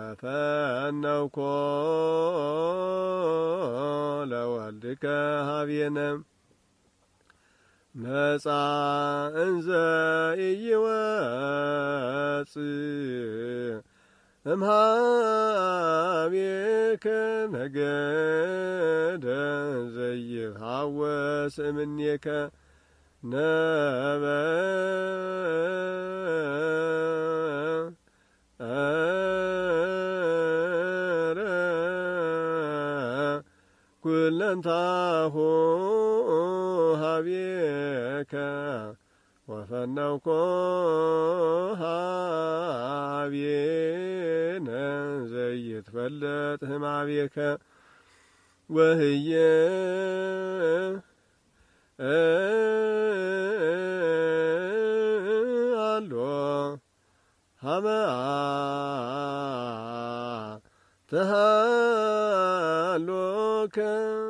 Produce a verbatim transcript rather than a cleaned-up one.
ፈነውኮ ለወልድከ ሀቤነ መጻ እንዘ ኢይወጽእ እምኀቤከ ነገደ ዘይሃወስ እምኔከ ነበረ ኩለንታሁ ኀቤከ ወፈነውኮ ኀቤነ ዘይትፈለጥ ህማቤከ ወህየ አሎ ሀበ ተሃሎከ